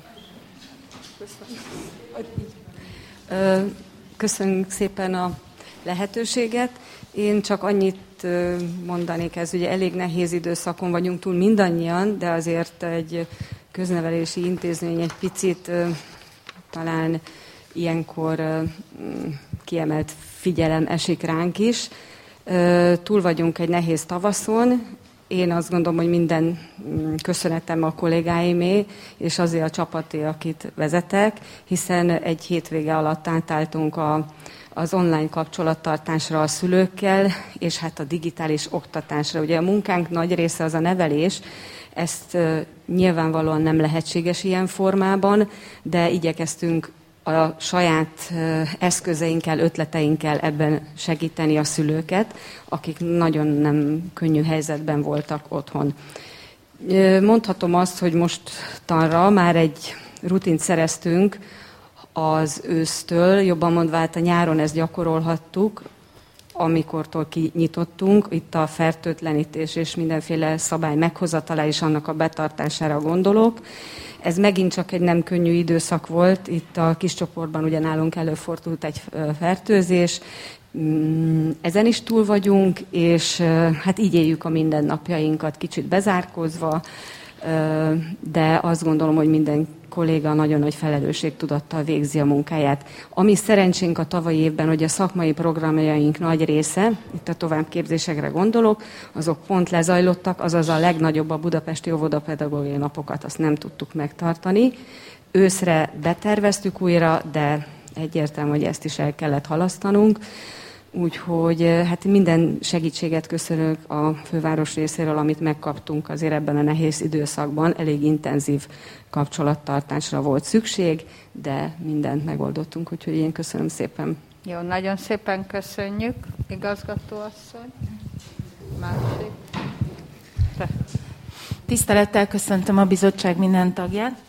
Speaker 9: Köszönöm. Köszönjük szépen a lehetőséget. Én csak annyit mondanék, ez ugye elég nehéz időszakon vagyunk túl mindannyian, de azért egy köznevelési intézmény egy picit talán ilyenkor kiemelt figyelem esik ránk is. Túl vagyunk egy nehéz tavaszon. Én azt gondolom, hogy minden köszönetem a kollégáimé, és azért a csapaté, akit vezetek, hiszen egy hétvége alatt átálltunk a, az online kapcsolattartásra a szülőkkel, és hát a digitális oktatásra. Ugye a munkánk nagy része az a nevelés, ezt uh, nyilvánvalóan nem lehetséges ilyen formában, de igyekeztünk a saját uh, eszközeinkkel, ötleteinkkel ebben segíteni a szülőket, akik nagyon nem könnyű helyzetben voltak otthon. Uh, mondhatom azt, hogy mostanra már egy rutint szereztünk az ősztől, jobban mondva, hát a nyáron ezt gyakorolhattuk, amikortól kinyitottunk, itt a fertőtlenítés és mindenféle szabály meghozatala és annak a betartására gondolok. Ez megint csak egy nem könnyű időszak volt, itt a kis csoportban ugye nálunk előfordult egy fertőzés, ezen is túl vagyunk, és hát így éljük a mindennapjainkat, kicsit bezárkózva, de azt gondolom, hogy minden kolléga nagyon nagy felelősségtudattal végzi a munkáját. Ami szerencsénk a tavalyi évben, hogy a szakmai programjaink nagy része, itt a továbbképzésekre gondolok, azok pont lezajlottak, azaz a legnagyobb a budapesti óvodapedagógiai napokat, azt nem tudtuk megtartani. Őszre beterveztük újra, de egyértelmű, hogy ezt is el kellett halasztanunk. Úgyhogy hát minden segítséget köszönök a főváros részéről, amit megkaptunk azért ebben a nehéz időszakban. Elég intenzív kapcsolattartásra volt szükség, de mindent megoldottunk, úgyhogy én köszönöm szépen.
Speaker 1: Jó, nagyon szépen köszönjük, igazgatóasszony. Másik. Te.
Speaker 10: Tisztelettel köszöntöm a bizottság minden tagját.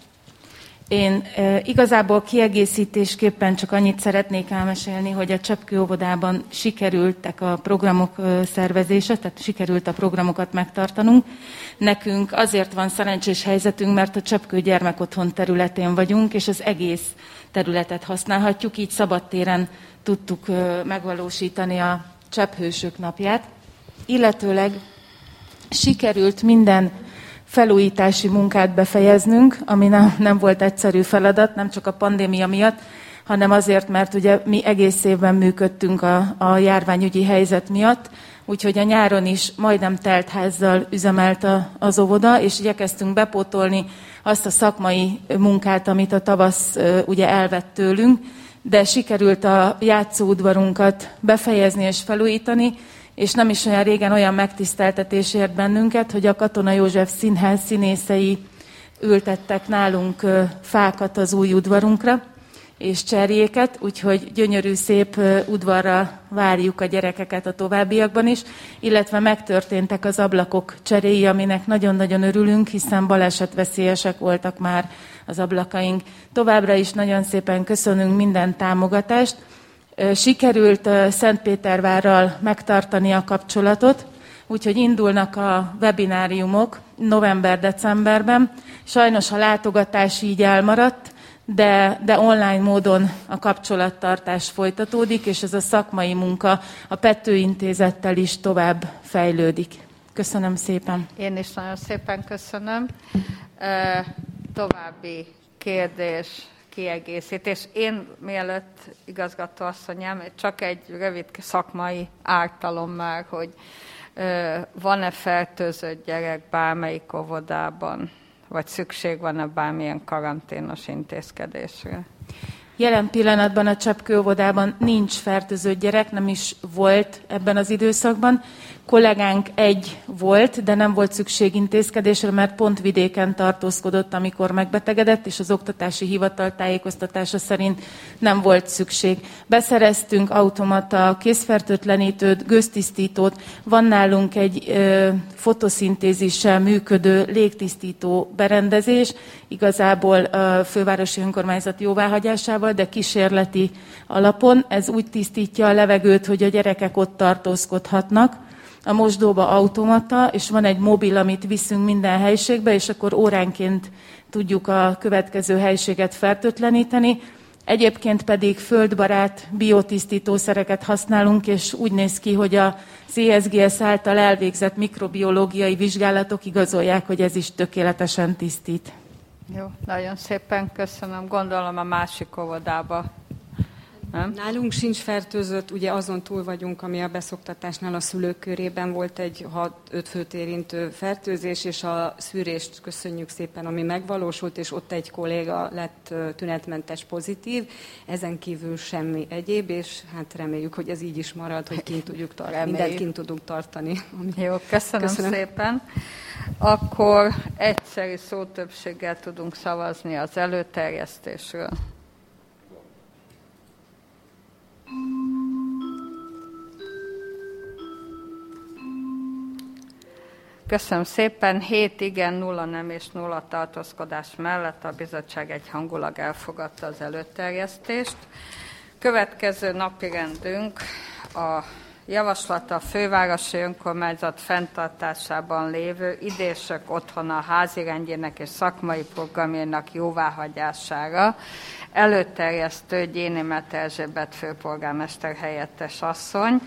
Speaker 10: Én e, igazából kiegészítésképpen csak annyit szeretnék elmesélni, hogy a Cseppkő óvodában sikerültek a programok e, szervezése, tehát sikerült a programokat megtartanunk. Nekünk azért van szerencsés helyzetünk, mert a Cseppkő gyermekotthon területén vagyunk, és az egész területet használhatjuk, így szabadtéren tudtuk e, megvalósítani a Csepphősök napját. Illetőleg sikerült minden felújítási munkát befejeznünk, ami nem, nem volt egyszerű feladat, nem csak a pandémia miatt, hanem azért, mert ugye mi egész évben működtünk a, a járványügyi helyzet miatt, úgyhogy a nyáron is majdnem telt házzal üzemelt a, az óvoda, és igyekeztünk bepótolni azt a szakmai munkát, amit a tavasz ugye elvett tőlünk, de sikerült a játszóudvarunkat befejezni és felújítani, és nem is olyan régen olyan megtiszteltetés ért bennünket, hogy a Katona József Színház színészei ültettek nálunk fákat az új udvarunkra, és cserjéket, úgyhogy gyönyörű, szép udvarra várjuk a gyerekeket a továbbiakban is, illetve megtörténtek az ablakok cseréi, aminek nagyon-nagyon örülünk, hiszen balesetveszélyesek voltak már az ablakaink. Továbbra is nagyon szépen köszönünk minden támogatást. Sikerült Szentpétervárral megtartani a kapcsolatot, úgyhogy indulnak a webináriumok november-decemberben. Sajnos a látogatás így elmaradt, de, de online módon a kapcsolattartás folytatódik, és ez a szakmai munka a Pető Intézettel is tovább fejlődik. Köszönöm szépen.
Speaker 1: Én is nagyon szépen köszönöm. E, további kérdés, kiegészítés. Én mielőtt igazgatóasszonyám, csak egy rövid szakmai ártalom már, hogy e, van-e fertőzött gyerek bármelyik óvodában, vagy szükség van-e bármilyen karanténos intézkedésre?
Speaker 10: Jelen pillanatban a Csepkő óvodában nincs fertőzött gyerek, nem is volt ebben az időszakban. Kollégánk egy volt, de nem volt szükség intézkedésre, mert pont vidéken tartózkodott, amikor megbetegedett, és az oktatási hivatal tájékoztatása szerint nem volt szükség. Beszereztünk automata kézfertőtlenítőt, gőztisztítót, van nálunk egy ö, fotoszintézissel működő légtisztító berendezés, igazából a fővárosi önkormányzat jóváhagyásával, de kísérleti alapon. Ez úgy tisztítja a levegőt, hogy a gyerekek ott tartózkodhatnak. A mosdóba automata, és van egy mobil, amit viszünk minden helyiségbe, és akkor óránként tudjuk a következő helyiséget fertőtleníteni. Egyébként pedig földbarát biotisztítószereket használunk, és úgy néz ki, hogy a cé es gé es által elvégzett mikrobiológiai vizsgálatok igazolják, hogy ez is tökéletesen tisztít.
Speaker 1: Jó, nagyon szépen köszönöm. Gondolom a másik óvodába. Nem?
Speaker 11: Nálunk sincs fertőzött, ugye azon túl vagyunk, ami a beszoktatásnál a szülők körében volt egy hat-öt főt érintő fertőzés, és a szűrést köszönjük szépen, ami megvalósult, és ott egy kolléga lett tünetmentes pozitív, ezen kívül semmi egyéb, és hát reméljük, hogy ez így is marad, hogy kint tudjuk tartani, mindent kint tudunk tartani.
Speaker 1: Jó, köszönöm,
Speaker 11: köszönöm
Speaker 1: szépen. Akkor egyszeri szótöbbséggel tudunk szavazni az előterjesztésről. Köszönöm szépen. hét igen, nulla nem és nulla tartózkodás mellett a bizottság egyhangulag elfogadta az előterjesztést. Következő napirendünk a javaslat a fővárosi önkormányzat fenntartásában lévő idések otthona házirendjének és szakmai programjának jóváhagyására. Előterjesztő Gyénémet Erzsébet főpolgármester helyettes asszony.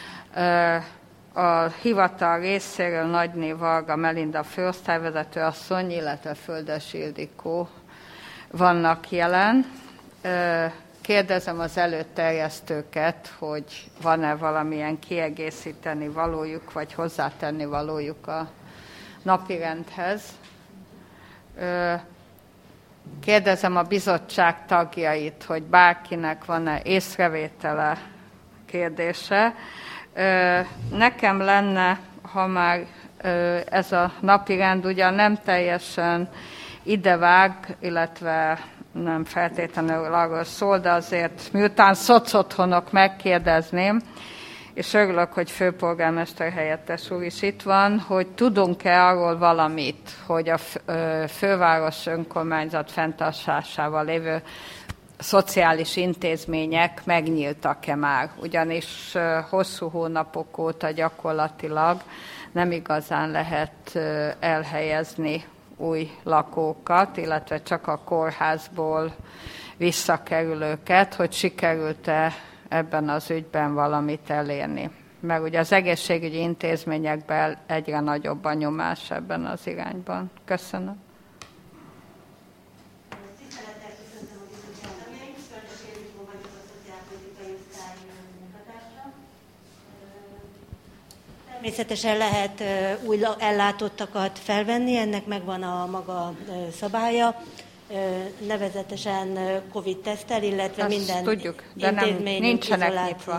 Speaker 1: A hivatal részéről Nagyné Varga Melinda főosztályvezető asszony, illetve Földes Ildikó vannak jelen. Kérdezem az előterjesztőket, hogy van-e valamilyen kiegészíteni valójuk, vagy hozzátenni valójuk a napirendhez. Kérdezem a bizottság tagjait, hogy bárkinek van-e észrevétele, kérdése. Nekem lenne, ha már ez a napirend ugyan nem teljesen idevág, illetve nem feltétlenül arról szól, de azért miután szocotthonok megkérdezném, és örülök, hogy főpolgármester helyettes úr is itt van, hogy tudunk-e arról valamit, hogy a főváros önkormányzat fenntartásával lévő szociális intézmények megnyíltak-e már, ugyanis hosszú hónapok óta gyakorlatilag nem igazán lehet elhelyezni új lakókat, illetve csak a kórházból visszakerülőket, hogy sikerült-e ebben az ügyben valamit elérni. Mert ugye az egészségügyi intézményekben egyre nagyobb a nyomás ebben az irányban. Köszönöm.
Speaker 12: Természetesen lehet új ellátottakat felvenni, ennek megvan a maga szabálya, nevezetesen Covid-tesztel, illetve
Speaker 1: azt
Speaker 12: minden
Speaker 1: tudjuk, de
Speaker 12: intézmény
Speaker 1: nem, nincsenek
Speaker 12: izoláció,
Speaker 1: nyitva.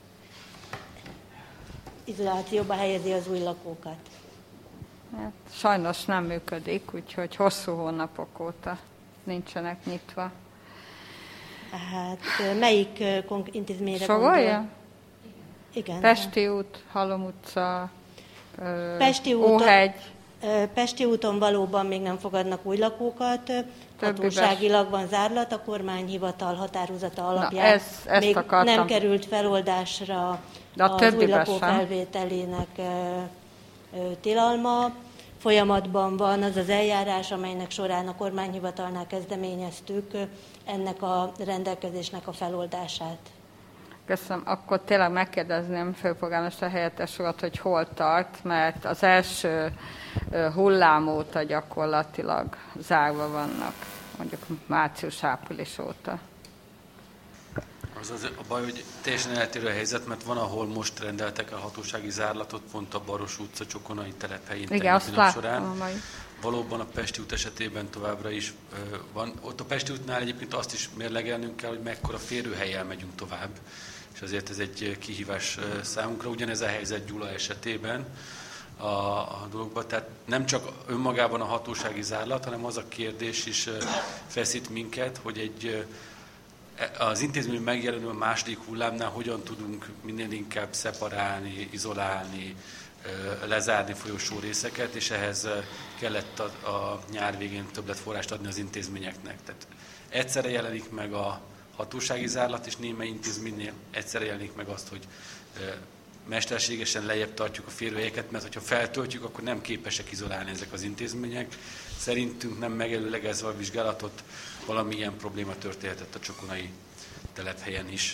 Speaker 12: izolációba helyezi az új lakókat.
Speaker 1: Hát, sajnos nem működik, úgyhogy hosszú hónapok óta nincsenek nyitva.
Speaker 12: Hát melyik intézményre
Speaker 1: Sorolja?
Speaker 12: gondol? Igen.
Speaker 1: Pesti út, Halom utca,
Speaker 12: Pesti úton,
Speaker 1: Óhegy.
Speaker 12: Pesti úton valóban még nem fogadnak új lakókat. Hatóságilag van zárlat, a kormányhivatal határozata alapján
Speaker 1: Na, ez, ezt
Speaker 12: még
Speaker 1: akartam.
Speaker 12: nem került feloldásra
Speaker 1: De a
Speaker 12: az új
Speaker 1: sem.
Speaker 12: lakó felvételének tilalma. Folyamatban van az az eljárás, amelynek során a kormányhivatalnál kezdeményeztük ennek a rendelkezésnek a feloldását.
Speaker 1: Köszönöm. Akkor tényleg megkérdezném főpolgármester helyettes urat, hogy hol tart, mert az első hullám óta gyakorlatilag zárva vannak, mondjuk március-április óta.
Speaker 2: Az, az a baj, hogy teljesen eltérő a helyzet, mert van, ahol most rendeltek a hatósági zárlatot, pont a Baros utca Csokonai telephelyén
Speaker 1: Igen, azt
Speaker 2: során.
Speaker 1: láttam a mai.
Speaker 2: valóban a Pesti út esetében továbbra is van. Ott a Pesti útnál egyébként azt is mérlegelnünk kell, hogy mekkora férőhellyel megyünk tovább, és azért ez egy kihívás számunkra. Ugyanez a helyzet Gyula esetében a, a dologban. Tehát nem csak önmagában a hatósági zárlat, hanem az a kérdés is feszít minket, hogy egy az intézmény megjelenő a második hullámnál hogyan tudunk minél inkább szeparálni, izolálni, lezárni folyosó részeket, és ehhez kellett a, a nyár végén többletforrást adni az intézményeknek. Tehát egyszerre jelenik meg a hatósági zárlat, és némely intézménynél egyszerre jelenik meg azt, hogy mesterségesen lejjebb tartjuk a férőhelyeket, mert hogyha feltöltjük, akkor nem képesek izolálni ezek az intézmények. Szerintünk nem megelőlegezve a vizsgálatot, valamilyen probléma történhetett a csokonai telephelyen is,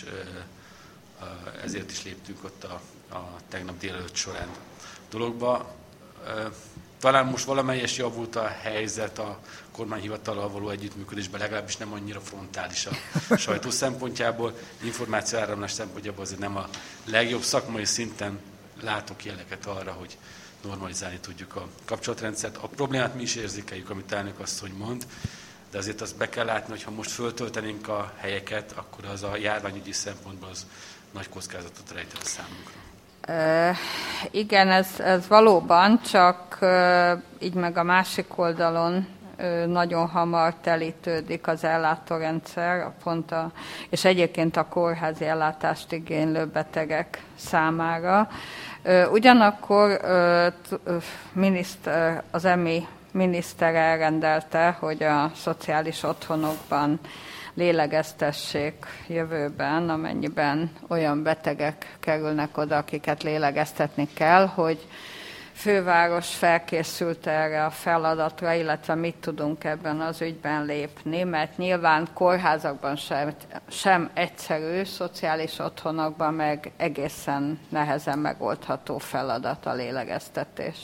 Speaker 2: ezért is léptünk ott a, a tegnap délelőtt során dologba. Talán most valamelyes javult a helyzet a kormányhivatallal való együttműködésben, legalábbis nem annyira frontális a sajtó szempontjából, információáramlás szempontjából azért nem a legjobb szakmai szinten látok jeleket arra, hogy normalizálni tudjuk a kapcsolatrendszert. A problémát mi is érzékeljük, amit elnök asszony mond, de azért azt be kell látni, hogy ha most föltöltenénk a helyeket, akkor az a járványügyi szempontból az nagy kockázatot rejtett számunkra.
Speaker 1: Uh, igen, ez, ez valóban, csak uh, így meg a másik oldalon uh, nagyon hamar telítődik az ellátórendszer, a pont a, és egyébként a kórházi ellátást igénylő betegek számára. Uh, ugyanakkor uh, t, uh, miniszter, az e em i miniszter elrendelte, hogy a szociális otthonokban lélegeztessék jövőben, amennyiben olyan betegek kerülnek oda, akiket lélegeztetni kell, hogy főváros felkészült erre a feladatra, illetve mit tudunk ebben az ügyben lépni, mert nyilván kórházakban sem, sem egyszerű, szociális otthonokban meg egészen nehezen megoldható feladat a lélegeztetés.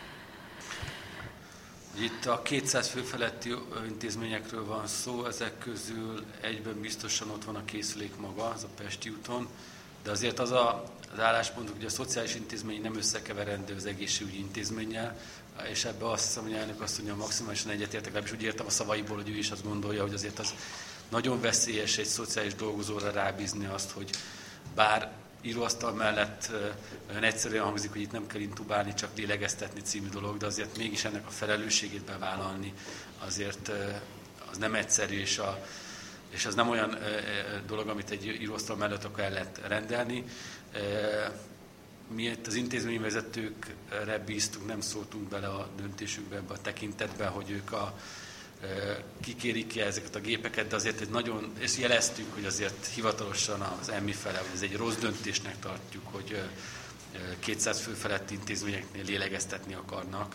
Speaker 2: Itt a kétszáz fő feletti intézményekről van szó, ezek közül egyben biztosan ott van a készülék maga, az a Pesti úton, de azért az a, az álláspont, hogy a szociális intézmény nem összekeverendő az egészségügyi intézménnyel, és ebben azt hiszem, hogy elnök azt mondja, maximálisan egyetértek, legalábbis úgy értem a szavaiból, hogy ő is azt gondolja, hogy azért az nagyon veszélyes egy szociális dolgozóra rábízni azt, hogy bár íróasztal mellett olyan egyszerűen hangzik, hogy itt nem kell intubálni, csak lélegeztetni című dolog, de azért mégis ennek a felelősségét bevállalni azért az nem egyszerű, és, a, és az nem olyan dolog, amit egy íróasztal mellett akar el lehet rendelni. Mi itt az intézményvezetőkre bíztunk, nem szóltunk bele a döntésükbe, ebbe a tekintetbe, hogy ők a kikérik ki ezeket a gépeket, de azért egy nagyon, és jeleztük, hogy azért hivatalosan az e em i fele, hogy ez egy rossz döntésnek tartjuk, hogy kétszáz fő feletti intézményeknél lélegeztetni akarnak.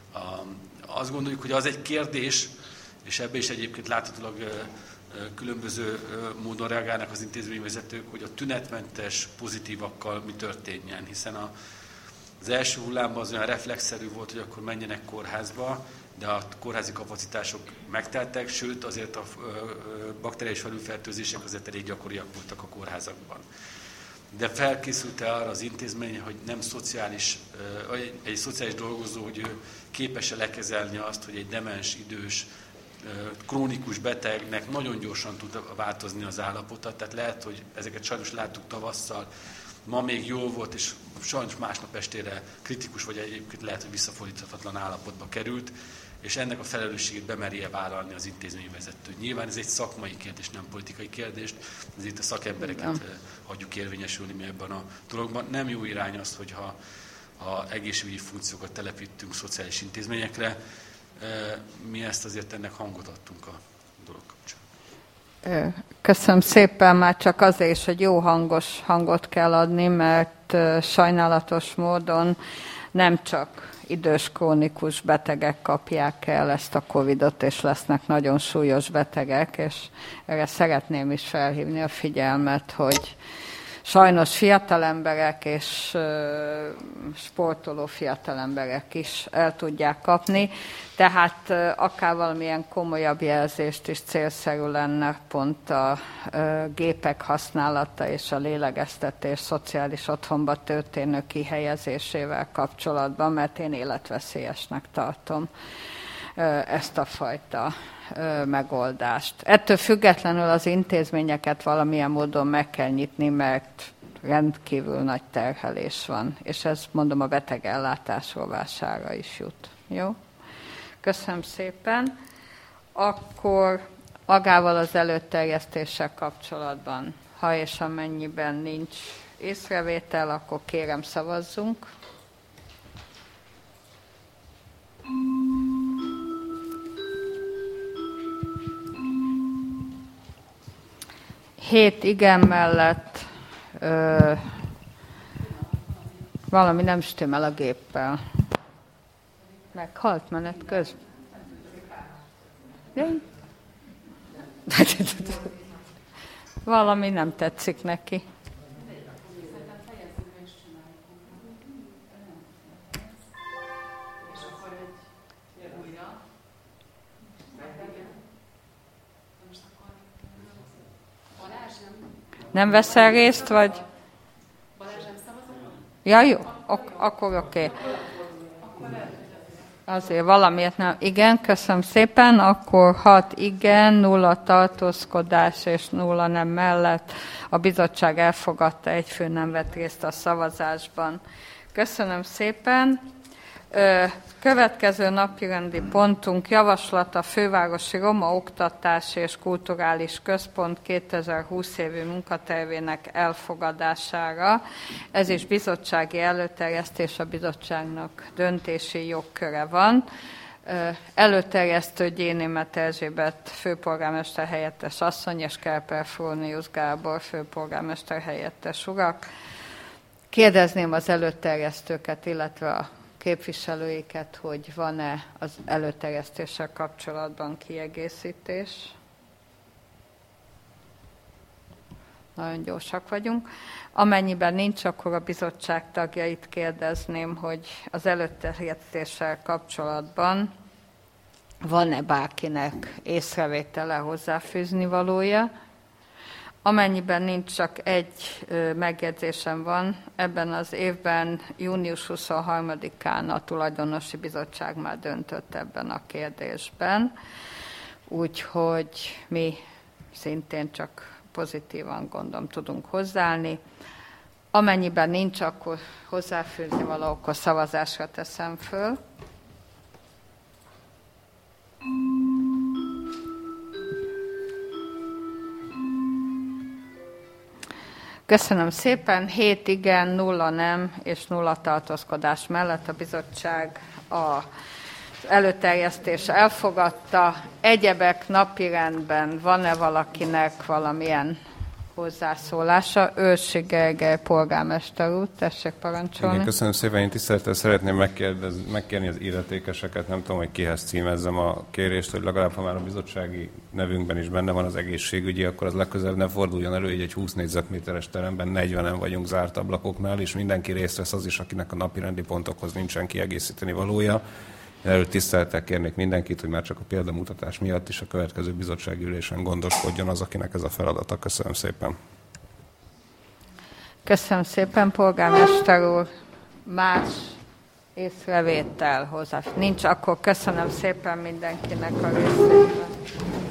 Speaker 2: Azt gondoljuk, hogy az egy kérdés, és ebbe is egyébként láthatólag különböző módon reagálnak az intézményvezetők, hogy a tünetmentes pozitívakkal mi történjen, hiszen a, az első hullámban az olyan reflexzerű volt, hogy akkor menjenek kórházba, de a kórházi kapacitások megteltek, sőt azért a bakteriális felülfertőzések azért elég gyakoriak voltak a kórházakban. De felkészült-e arra az intézmény, hogy nem szociális, egy, egy szociális dolgozó, hogy ő képes-e lekezelni azt, hogy egy demens, idős, krónikus betegnek nagyon gyorsan tud változni az állapota, tehát lehet, hogy ezeket sajnos láttuk tavasszal, ma még jó volt, és sajnos másnap estére kritikus, vagy egyébként lehet, hogy visszafordíthatatlan állapotba került, és ennek a felelősségét bemerje vállalni az intézményvezető. Nyilván ez egy szakmai kérdés, nem politikai kérdés, ezért a szakembereket Igen. hagyjuk érvényesülni mi ebben a dologban. Nem jó irány az, hogyha ha egészségügyi funkciókat telepítünk szociális intézményekre. Mi ezt azért ennek hangot adtunk a dolog kapcsán.
Speaker 1: Köszönöm szépen, már csak azért is, hogy jó hangos hangot kell adni, mert sajnálatos módon nem csak idős krónikus betegek kapják el ezt a Covidot, és lesznek nagyon súlyos betegek, és erre szeretném is felhívni a figyelmet, hogy sajnos fiatalemberek és sportoló fiatalemberek is el tudják kapni, tehát akár valamilyen komolyabb jelzést is célszerű lenne pont a gépek használata és a lélegeztetés szociális otthonba történő kihelyezésével kapcsolatban, mert én életveszélyesnek tartom. ezt a fajta megoldást. Ettől függetlenül az intézményeket valamilyen módon meg kell nyitni, mert rendkívül nagy terhelés van, és ez, mondom, a betegellátás rovására is jut. Jó? Köszönöm szépen. Akkor magával az előterjesztéssel kapcsolatban, ha és amennyiben nincs észrevétel, akkor kérem szavazzunk. Hét igen mellett ö, valami nem stimmel a géppel. Meghalt menet közben. Valami nem tetszik neki. Nem veszel részt, vagy? Ja, jó, ok- akkor oké. Okay. Azért valamiért nem. Igen, köszönöm szépen. Akkor hat igen, nulla tartózkodás és nulla nem mellett a bizottság elfogadta, egy fő nem vett részt a szavazásban. Köszönöm szépen. Következő napirendi pontunk javaslat a Fővárosi Roma Oktatási és Kulturális Központ kétezer-húsz évi munkatervének elfogadására. Ez is bizottsági előterjesztés, a bizottságnak döntési jogköre van. Előterjesztő Gyénémet Erzsébet főpolgármester helyettes asszony és Kerper Frónius Gábor főpolgármester helyettes urak. Kérdezném az előterjesztőket, illetve a képviselőiket, hogy van-e az előterjesztéssel kapcsolatban kiegészítés. Nagyon gyorsak vagyunk. Amennyiben nincs, akkor a bizottság tagjait kérdezném, hogy az előterjesztéssel kapcsolatban van-e bárkinek észrevétele, hozzáfűzni valója. Amennyiben nincs, csak egy megjegyzésem van, ebben az évben június huszonharmadikán a tulajdonosi bizottság már döntött ebben a kérdésben, úgyhogy mi szintén csak pozitívan gondolom tudunk hozzáállni. Amennyiben nincs, akkor hozzáfűzni való, akkor szavazásra teszem föl. Köszönöm szépen. hét igen, nulla nem és nulla tartózkodás mellett a bizottság az előterjesztés elfogadta. Egyebek napirendben van-e valakinek valamilyen hozzászólása? Őrsi Gergely polgármester úr, tessék parancsolni.
Speaker 13: Igen, köszönöm szépen, én tisztelettel szeretném megkérni az illetékeseket, nem tudom, hogy kihez címezzem a kérést, hogy legalább, ha már a bizottsági nevünkben is benne van az egészségügyi, akkor az legközelebb ne forduljon elő, hogy egy húsz négyzetméteres teremben negyvenen vagyunk zárt ablakoknál, és mindenki részt vesz az is, akinek a napirendi pontokhoz nincsen kiegészíteni valója. Erről tisztelettel kérnék mindenkit, hogy már csak a példamutatás miatt is a következő bizottsági ülésen gondoskodjon az, akinek ez a feladata. Köszönöm szépen.
Speaker 1: Köszönöm szépen, polgármester úr. Más észrevétel hozzá nincs, akkor köszönöm szépen mindenkinek a részvételt.